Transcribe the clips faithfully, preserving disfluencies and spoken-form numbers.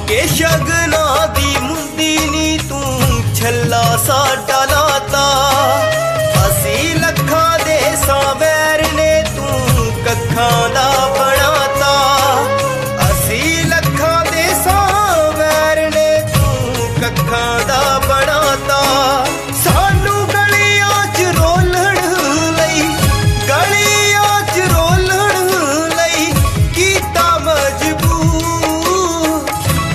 के शगना दी मुंदी नी तू छला साडा लाता। असी लखा दे सावैर ने तू कखा दा बनाता। असी लखा दे सावैर ने तू कखा दा बनाता। सानू गलियां च रोलण लई गलियां च रोलण लई कीता मजबूर।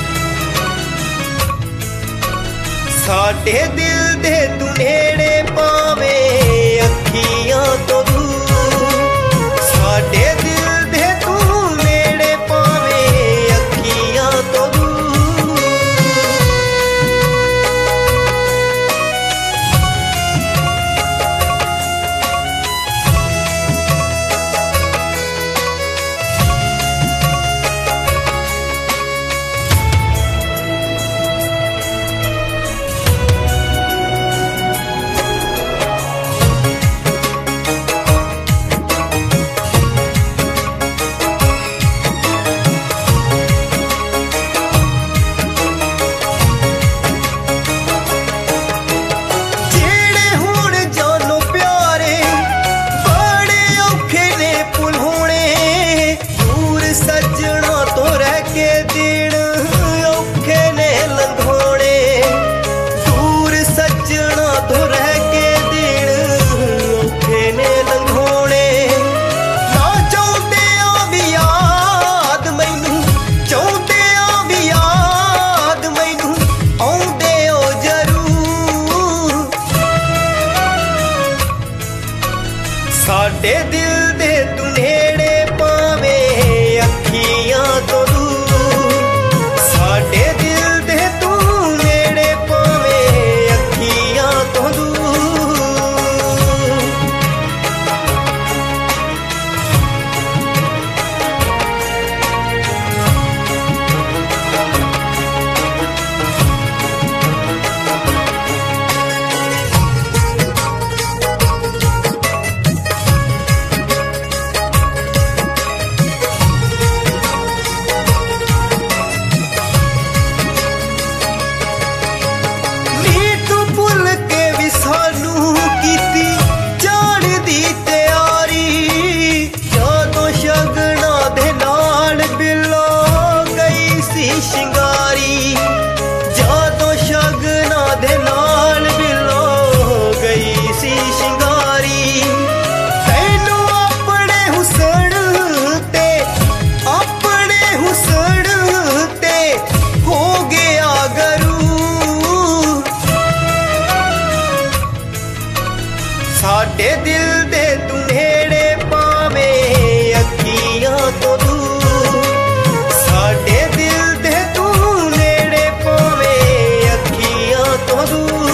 साडे दिल दे तू नेड़े पावे अखियां तो दूर। साडे दिल दे तू नेड़े पावे अखियां तो दूर। साडे दिल दे तू नेड़े पावे अखियां तो दूर। साडे दिल दे तू नेड़े पावे अखियां तो दूर। साडे दिल दे तू नेड़े पावे अखियां तो दूर। साडे दिल दे तू नेड़े पावे अखियां तो दूर।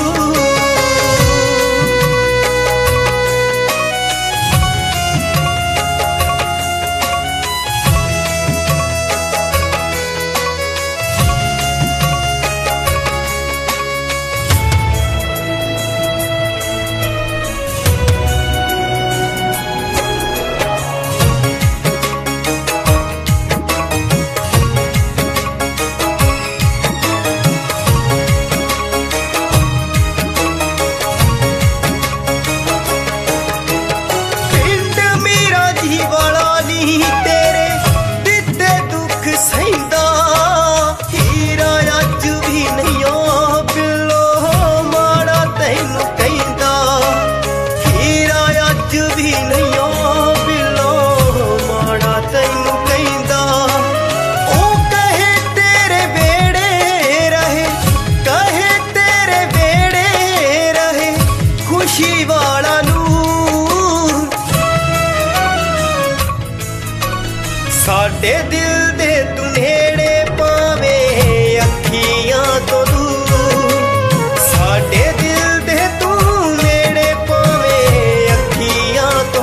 साडे दिल दे तू नेड़े पावे अखियां तो दूर। साडे दिल दे तू नेड़े पावे अखियां तो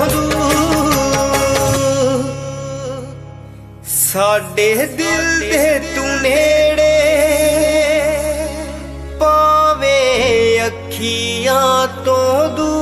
दूर। साडे दिल दे तू नेड़े पावे अखियां तो दूर।